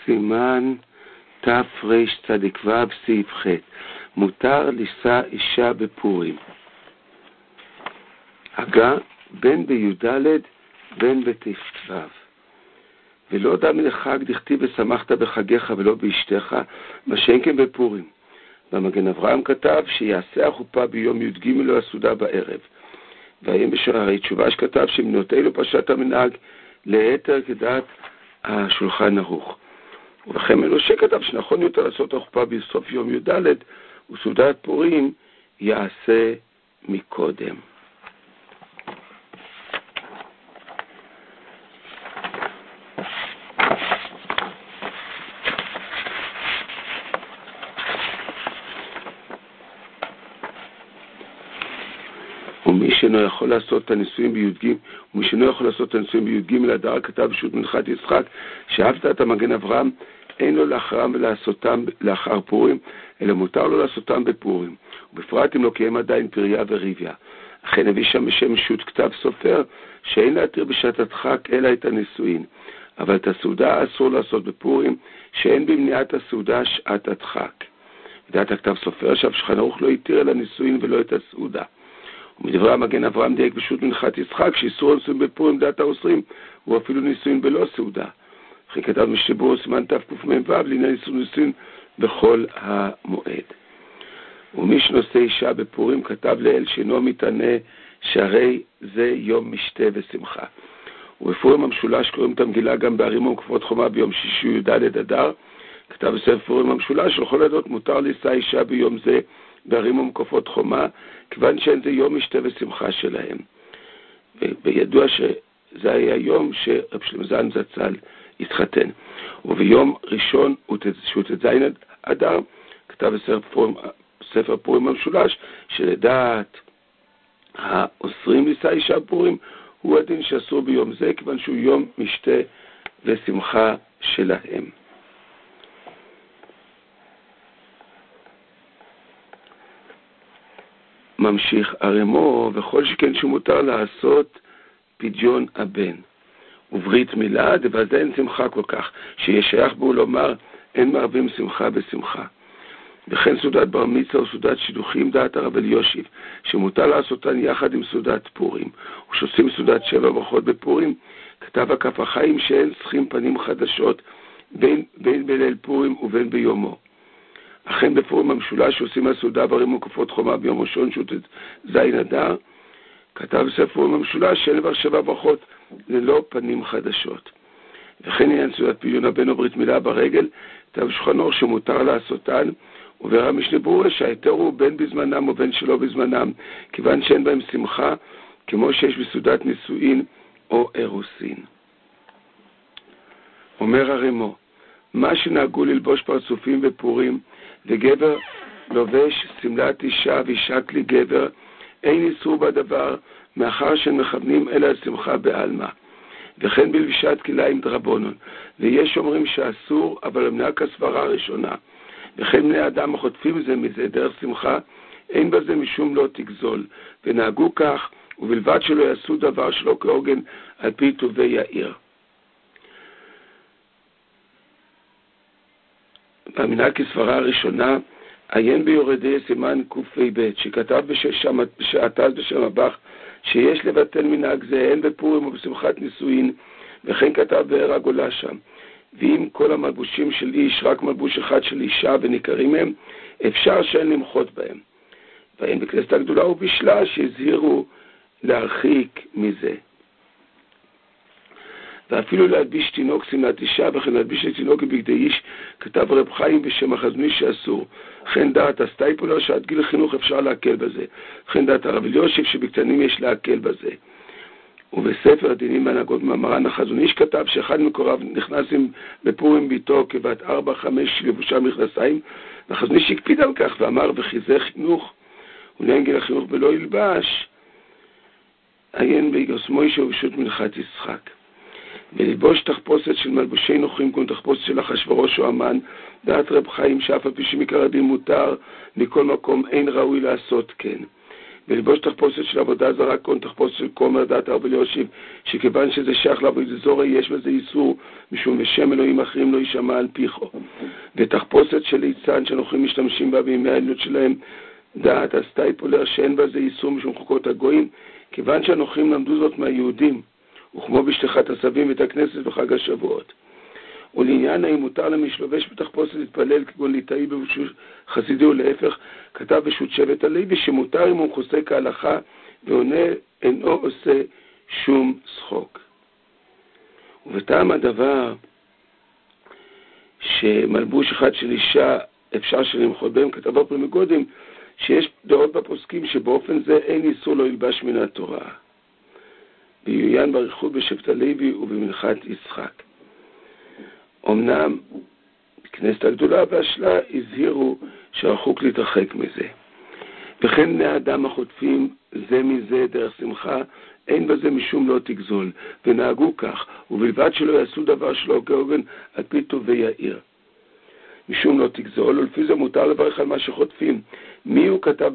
סימן תרצ"ו סעיף ח' מותר לישא אישה בפורים. הגה בין בי"ד בין בתש"ו. ולא דם לחג דכתיב ושמחת בחגיך ולא באשתך, מה שאין כן בפורים. במגן אברהם כתב שיעשה החופה ביום י"ג לו הסעודה בערב. והאם בשערי תשובה שכתב שמנותי לו פשט המנהג ליתר כדעת השולחן ערוך. ולכן מנושה כתב שנכון יותר לעשות החופה בסוף יום י"ד וסעודת פורים יעשה מקודם. ומי שאינו יכול לעשות את הנישואים בי"ג אדר כתב בשו"ת מנחת יצחק שאהבת את המגן אברהם אין לו לאחרם ולעשותם לאחר פורים, אלא מותר לו לעשותם בפורים, ובפרט אם לא קיים עדיין פריה וריביה. אכן הביא שם בשם שו"ת כתב סופר שאין להתיר בשעת הדחק אלא את הנישואין, אבל את הסעודה אסור לעשות בפורים, שאין במניעת הסעודה שעת הדחק. ודעת הכתב סופר שהשולחן ערוך לא התיר אלא נישואין ולא את הסעודה. ומדברי המגן אברהם דייק בשו"ת מנחת יצחק שאיסור הנישואין בפורים דעת האוסרים הוא אפילו נישואין בלא סעודה. וכי כתב משבור סימן תקמ"ו לעניין איסור נישואין בכל המועד. ומי שנושא אישה בפורים כתב לאל שאינו מתענה שהרי זה יום משתה ושמחה. ובפורים המשולש קוראים את המגילה גם בערים ומקופות חומה ביום שישי י"ד אדר. כתב בספר פורים המשולש שלכל עדות מותר לישא אישה ביום זה בערים ומקופות חומה, כיוון שאין זה יום משתה ושמחה שלהם. וידוע שזה היה יום שרב שלמה זלמן זצ"ל התחתן. וביום ראשון שהוא ט"ז אדר כתב בספר פורים המשולש שלדעת האוסרים לישא אישה בפורים הוא הדין שאסור ביום זה, כיוון שהוא יום משתה ושמחה שלהם. ממשיך הרמו, וכל שכן שמותר לעשות פדיון הבן וברית מילה, ועל זה אין שמחה כל כך, שיש שייך בו לומר אין מרבים שמחה בשמחה. וכן סעודת בר מצווה וסעודת שידוכים דעת הרב אלישיב, שמותר לעשותן יחד עם סעודת פורים, ושעושים סעודת 7 ברכות בפורים, כתב הכף החיים שאין צריכים פנים חדשות בין בליל פורים ובין ביומו. אכן בפורים המשולש שעושים הסעודה בערים ומקופות חומה ביום ראשון שהוא ט"ז אדר, כתב בספר פורים המשולש שאין כבר 7 ברכות ללא פנים חדשות. וכן עניין סעודת פדיון הבן או ברית מילה ברגל, כתב שולחן ערוך שמותר לעשותן, וברא משנה ברורה שההיתר הוא בין בזמנם ובין שלא בזמנם, כיוון שאין בהם שמחה, כמו שיש בסעודת נישואין או אירוסין. אומר הרמו, מה שנהגו ללבוש פרצופים בפורים, וגבר לובש סמלת אישה ואישה כלי גבר, אין איסור בדבר, מאחר שהם מכוונים אלא שמחה בעלמא. וכן בלבישת כליים דרבנן, ויש אומרים שאסור, אבל המנהג הסברה הראשונה. וכן בני אדם החוטפים זה מזה דרך שמחה, אין בזה משום לא תגזול, ונהגו כך, ובלבד שלא יעשו דבר שלא כהוגן על פי טובי יאיר. במנהג כסברה הראשונה, עיין ביורדי סימן קפ"ב, שכתב בשעתז בשם הבח, שיש לבטל מנהג זה הן בפורים ובשמחת נישואין, וכן כתב באר הגולה שם. ואם כל המלבושים של איש רק מלבוש אחד של אישה וניכרים הם, אפשר שאין למחות בהם. והאין בכנסת הגדולה ובשלה שהזהירו להרחיק מזה. ואפילו להלביש תינוק סמלת אישה, וכן להלביש לתינוק בבגדי איש, כתב רב חיים בשם החזון איש שאסור. וכן דעת הסטייפולר שעד גיל החינוך אפשר להקל בזה. וכן דעת הרב אלישיב שבקטנים יש להקל בזה. ובספר הדינים והנהגות מרן החזון איש כתב שאחד מקוריו נכנס בפורים ביתו כבת 4-5 לבושה מכנסיים, והחזון איש הקפיד על כך ואמר וחיזה חינוך ולעין גיל החינוך בלא ילבש, עיין ביגרס מוישה ובשו"ת מנחת יצחק. וללבוש תחפושת של מלבושי נוחים כמו תחפושת של אחשוורוש או המן, דעת רב חיים שאף על פי שמעיקר הדין מותר, מכל מקום אין ראוי לעשות כן. ולבוש תחפושת של עבודה זרה, כהן תחפושת של כומר דת הרבה ליושיב, שכיוון שזה שייך לעבודה זרה, יש בזה איסור, משום בשם אלוהים אחרים לא יישמע על פיכו. ותחפושת של ליצן שנוכרים משתמשים בה בימי העליונות שלהם, דעת הסטאי פולר שאין בזה איסור משום חוקות הגויים, כיוון שהנוכרים למדו זאת מהיהודים, וכמו בשליחת הסבים ואת הכנסת בחג השבועות. ולעניין האם מותר למשלובש בתחפושת להתפלל כגון ליטאי בשוש חסידי ולהפך, כתב בשו"ת שבט הלוי שמותר אם הוא חוסה כהלכה ועונה אינו עושה שום שחוק. ובטעם הדבר שמלבוש אחד של אישה אפשר שלמחות בהם, כתב בפרי מגודים שיש דעות בפוסקים שבאופן זה אין איסור לא ילבש מן התורה. ביוין בריחוד בשבט הלוי ובמנחת יצחק. אמנם בכנסת הגדולה והשלה הזהירו שרחוק להתרחק מזה. וכן בני האדם החוטפים זה מזה דרך שמחה, אין בזה משום לא תגזול, ונהגו כך, ובלבד שלא יעשו דבר שלא כהוגן על פי טובי יאיר. משום לא תגזול, ולפי זה מותר לברך על מה שחוטפים. מי הוא כתב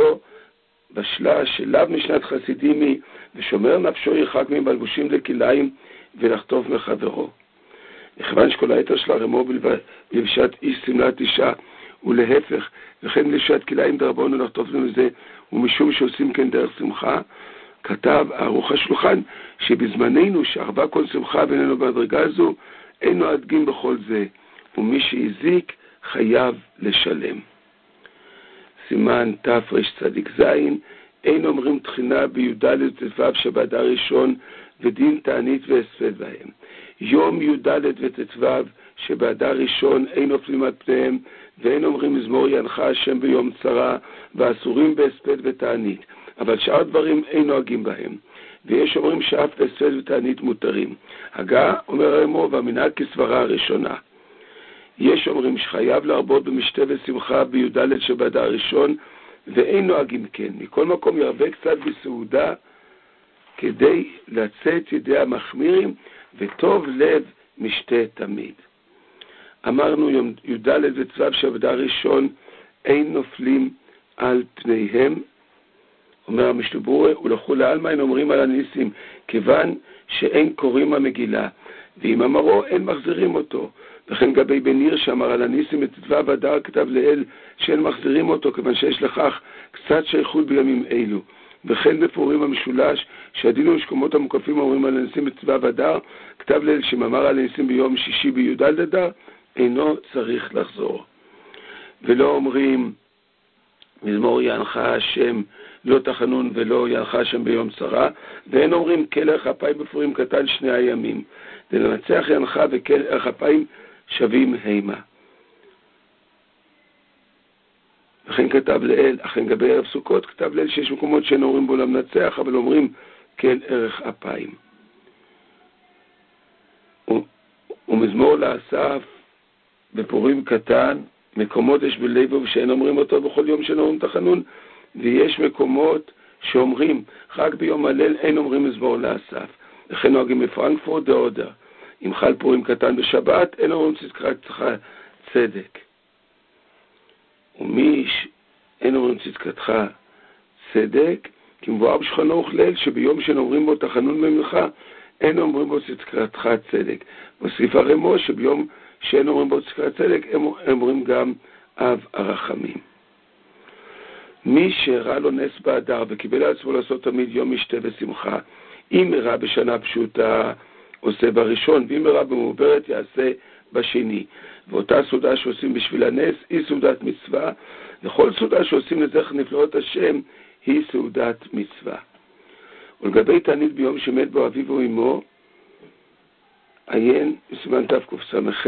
בשלה שלאו משנת חסידים היא, ושומר נפשו ירחק מבלבושים לכליים ולחטוף מחברו. מכיוון שכל היתר של הרמו בלבשת איש סמלת אישה, ולהפך, וכן בלבשת כליים דרבון ולחטוף מזה, ומשום שעושים כן דרך שמחה, כתב ערוך השולחן שבזמננו שערבה כל שמחה ואיננו בהדרגה זו, אינו עדגים בכל זה, ומי שהזיק חייב לשלם. סימן תרצ"ז, אין אומרים תחינה בי"ד וט"ו שבאדר ראשון ודין תענית והספד בהם. יום י"ד וט"ו שבאדר ראשון אין נופלים על פניהם, ואין אומרים מזמור ינך השם ביום צרה, ואסורים בהספד ותענית, אבל שאר דברים אין נוהגים בהם. ויש אומרים שאף בהספד ותענית מותרים. הגה אומר הרמו והמנהג כסברה הראשונה. יש אומרים שחייב להרבות במשתה ושמחה בי"ד שבאדר ראשון, ואין נוהגים כן. מכל מקום ירבה קצת בסעודה כדי לצאת ידי המחמירים, וטוב לב משתה תמיד. אמרנו י"ד וט"ו שבאדר ראשון אין נופלים על פניהם, אומר המשתבורה, ולכו לעלמא אין אומרים על הניסים, כיוון שאין קוראים המגילה, ואם אמרו אין מחזירים אותו. וכן גבי בן ניר שאמר על הניסים בט"ו אדר כתב לאל שאין מחזירים אותו, כיוון שיש לכך קצת שייכות בימים אלו. וכן בפורים המשולש שהדין ושקומות המוקפים אומרים על הניסים בט"ו אדר, כתב לאל שמאמר על הניסים ביום שישי בי"ד אדר, אינו צריך לחזור. ולא אומרים מזמור ינך השם לא תחנון ולא ינך השם ביום צרה, ואין אומרים כלך אפיים בפורים קטן שני הימים, ולנצח ינך וכלך אפיים שווים הימה. וכן כתב לאל, אכן גבי ערב סוכות כתב לאל שיש מקומות שאין אומרים בו למנצח, אבל אומרים כן ערך אפיים. ומזמור לאסף בפורים קטן, מקומות יש בלבוב שאין אומרים אותו בכל יום שאין אומרים תחנון, ויש מקומות שאומרים רק ביום הלל אין אומרים מזמור לאסף. וכן נוהגים בפרנקפורט דאודה, אם חל פורים קטן בשבת אין אומרים צדקתך צדק. ומי אין אומרים צדקתך צדק, כי מבואר בשולחן ערוך ליל שביום שאין אומרים בו תחנון במנחה אין אומרים בו צדקתך צדק. מוסיף הרמו שביום שאין אומרים בו צדקת צדק הם אומרים גם אב הרחמים. מי שהראה לו נס באדר וקיבל על עצמו לעשות תמיד יום משתה ושמחה, אם הראה בשנה פשוטה עושה בראשון, ואם הראה במעוברת יעשה בשני. ואותה סעודה שעושים בשביל הנס היא סעודת מצווה, וכל סעודה שעושים לזכר נפלאות השם היא סעודת מצווה. ולגבי תענית ביום שמת בו אביו או אמו, עיין בסימן תקס"ח,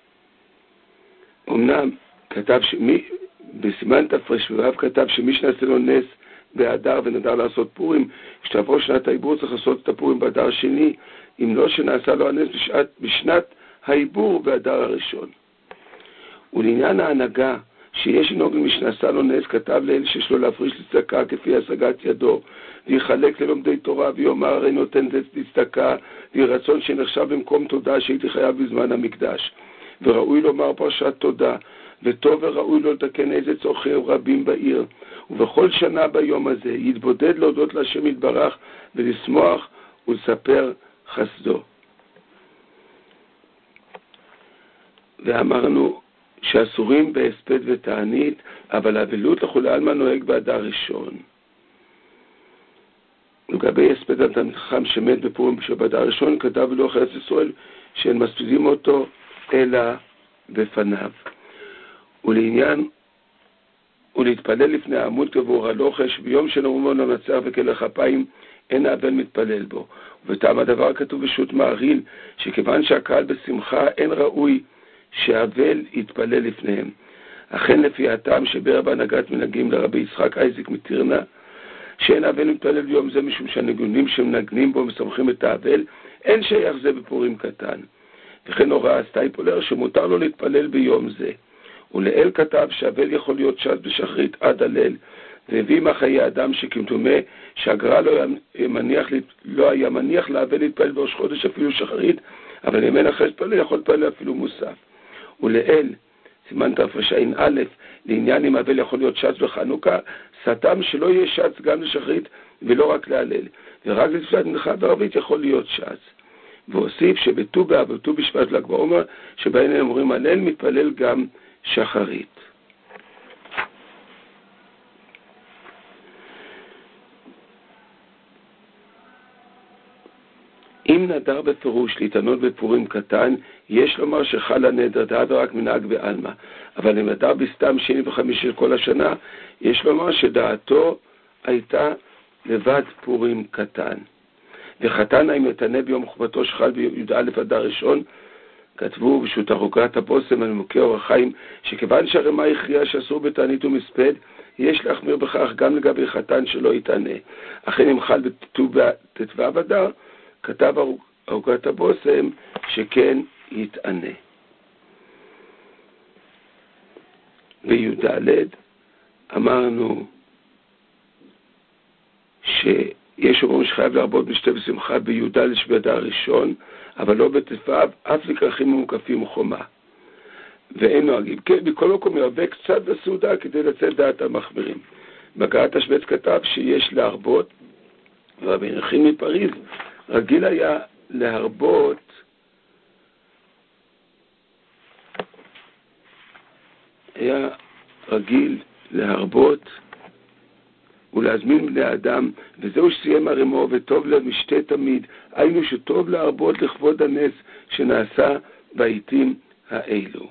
אמנם כתב בסימן תר"ו כתב שמי שנעשה לו נס באדר ונדר לעשות פורים, כשתעבור שנת העיבור צריך לעשות את הפורים באדר שני, אם לא שנעשה לו הנס בשנת העיבור באדר הראשון. ולעניין ההנהגה, שיש נוהג מי שנעשה לו נס, כתב לאל שיש לו להפריש לצדקה כפי השגת ידו, ויחלק ללומדי תורה ויאמר הרי נותן לצדקה, וירצון שנחשב במקום תודה שהייתי חייב בזמן המקדש. וראוי לומר פרשת תודה, וטוב וראוי לו לתקן איזה צורכיהם רבים בעיר, ובכל שנה ביום הזה יתבודד להודות להשם יתברך ולשמוח ולספר חסדו. ואמרנו שאסורים בהספד ותענית, אבל אבלות לכולי עלמא נוהג באדר ראשון. לגבי הספד התלמיד חכם שמת בפורים שבאדר ראשון, כתב בלוח ארץ ישראל שאין מספידים אותו אלא בפניו. ולעניין ולהתפלל לפני העמוד קבור הלוחש ביום שנאמרו לנצח וכלך אפיים אין האבל מתפלל בו. ובטעם הדבר כתוב בשו"ת מעריל שכיוון שהקהל בשמחה אין ראוי שהאבל יתפלל לפניהם. אכן לפי הטעם שביאר בהנהגת מנהגים לרבי יצחק אייזיק מטירנה שאין האבל מתפלל ביום זה משום שהנגונים שמנגנים בו מסמכים את האבל, אין שייך זה בפורים קטן. וכן הוראה סטייפולר שמותר לו להתפלל ביום זה. ולאל כתב שהאבל יכול להיות שעת בשחרית עד הליל, והביא מחיי אדם שכמתומה שהגר"א לא היה מניח לאבל להתפלל בראש חודש אפילו שחרית, אבל אם אין אחרי להתפלל יכול להתפלל אפילו מוסף. ולאל, סימן תרע"א, לעניין אם האבל יכול להיות שץ בחנוכה, סתם שלא יהיה שץ גם לשחרית ולא רק להלל, ורק לתפילת מנחה בערבית יכול להיות שץ. והוסיף שבט"ו באב וט"ו בשבט ל"ג בעומר, שבהן הם אומרים הלל, מתפלל גם שחרית. אם נדר בפירוש להתענות בפורים קטן, יש לומר שחל הנדר, דאב רק מנהג בעלמא. אבל אם נדר בסתם שני וחמישי של כל השנה, יש לומר שדעתו הייתה לבד פורים קטן. וחתן אם יתענה ביום חופתו שחל בי"א אדר ראשון, כתבו בשו"ת ערוגת הבושם על מוקי אור החיים, שכיוון שהרמ"א הכריע שאסור בתענית ומספד, יש להחמיר בכך גם לגבי חתן שלא יתענה. אכן אם חל בט"ו אדר, כתב ערוגת הבושם שכן יתענה. בי"ד אמרנו שיש אומרים שחייב להרבות משתה ושמחה בי"ד שבאדר ראשון, אבל לא בט"ו, אף לכרכים ומוקפים חומה. ואין נוהגים. כן, בכל מקום ירבה קצת בסעודה כדי לצאת דעת המחמירים. בגרת השבץ כתב שיש להרבות, רבי נחים מפריז רגיל היה להרבות ולהזמין בני אדם, וזהו שסיים הרמו וטוב לב משתה תמיד, היינו שטוב להרבות לכבוד הנס שנעשה בעיתים האלו.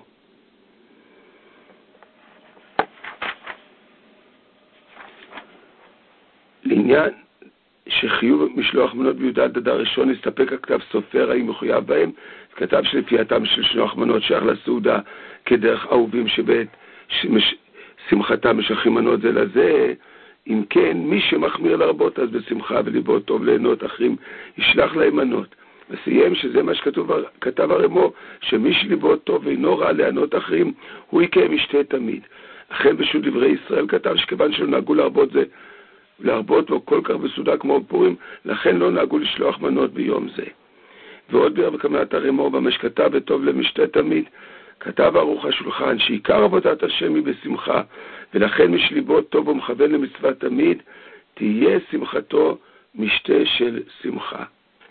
לעניין שחיוב משלוח מנות בי"ד אדר ראשון הסתפק הכתב סופר האם מחויב בהם, כתב שלפייתם של שלוח מנות שייך לסעודה כדרך אהובים שבעת שמחתם משלחים מנות זה לזה. אם כן, מי שמחמיר להרבות אז בשמחה וליבו טוב ליהנות אחרים ישלח להם מנות. וסיים שזה מה שכתב הרמו, שמי שליבו טוב ואינו רע ליהנות אחרים הוא יקיים משתה תמיד. אכן בשו"ת דברי ישראל כתב שכיוון שלא נהגו להרבות לו כל כך בסעודה כמו בפורים, לכן לא נהגו לשלוח מנות ביום זה. ועוד ביאר בכוונת הרמו במה שכתב וטוב למשתה תמיד, כתב ערוך השולחן שעיקר עבודת השם היא בשמחה, ולכן מי שליבו טוב ומכוון למצווה תמיד, תהיה שמחתו משתה של שמחה.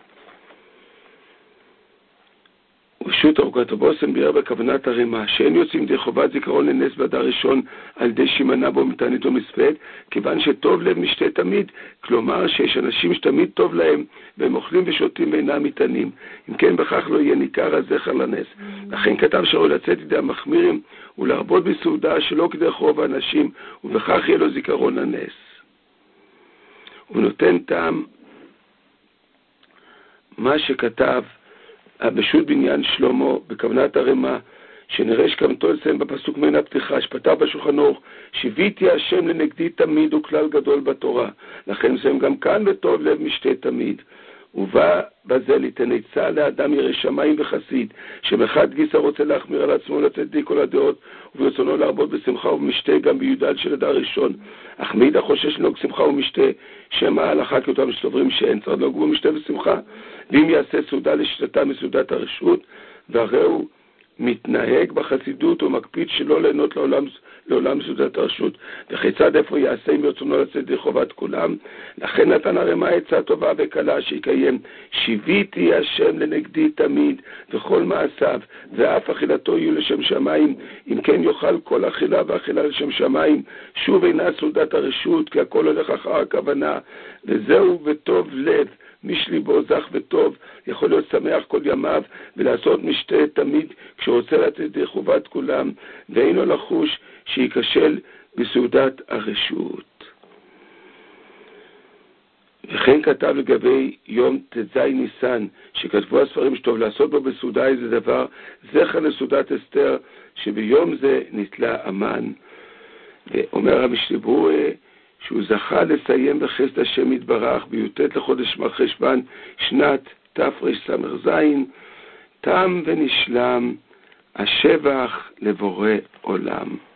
ופשוט ערוגת הבושם ביאר בכוונת הרמ"א שאין יוצאים די חובת זיכרון לנס באדר ראשון על ידי שימנע בו מתענית ומספד, כיוון שטוב לב משתה תמיד, כלומר שיש אנשים שתמיד טוב להם והם אוכלים ושותים ואינם מתענים. אם כן בכך לא יהיה ניכר הזכר לנס. לכן כתב שראוי לצאת ידי המחמירים ולהרבות בסעודה שלא כדרך רוב האנשים, ובכך יהיה לו זיכרון לנס. הוא נותן טעם מה שכתב בשו"ת בניין שלמה בכוונת הרמ"א, שנראה שקמתו לסיים בפסוק מן הפתיחה שפתח בשולחן ערוך, שיוויתי השם לנגדי תמיד הוא כלל גדול בתורה, לכן מסיים גם כאן וטוב לב משתה תמיד. ובא בזה ליתן עצה לאדם ירא שמיים וחסיד, שמחד גיסא רוצה להחמיר על עצמו לצאת כל הדעות, וברצונו להרבות בשמחה ובמשתה גם בי"ד של אדר ראשון. אך מאידך חושש לנהוג שמחה ומשתה, שמא ההלכה כאותם שסוברים שאין צריך לנהוג במשתה ושמחה, ואם יעשה סעודה לשיטתה מסעודת הרשות, והרי הוא מתנהג בחסידות ומקפיד שלא ליהנות לעולם סעודת הרשות, וכיצד איפה יעשה אם ברצונו לצאת ידי חובת כולם. לכן נתן הרמ"א עצה טובה וקלה שיקיים: שיוויתי השם לנגדי תמיד וכל מעשיו, ואף אכילתו יהיו לשם שמיים, אם כן יאכל כל אכילה ואכילה לשם שמיים. שוב אינה סעודת הרשות, כי הכל הולך אחר הכוונה, וזהו בטוב לב. מי שליבו זך וטוב יכול להיות שמח כל ימיו ולעשות משתה תמיד כשרוצה לצאת ידי חובת כולם, ואינו לחוש שייכשל בסעודת הרשות. וכן כתב לגבי יום ט"ז ניסן, שכתבו הספרים שטוב לעשות בו בסעודה איזה דבר, זכר לסעודת אסתר, שביום זה נתלה המן. ואומר רבי שליבו שהוא זכה לסיים בחסד השם יתברך בי"ט לחודש מרחשוון שנת תרס"ז, תם ונשלם, השבח לבורא עולם.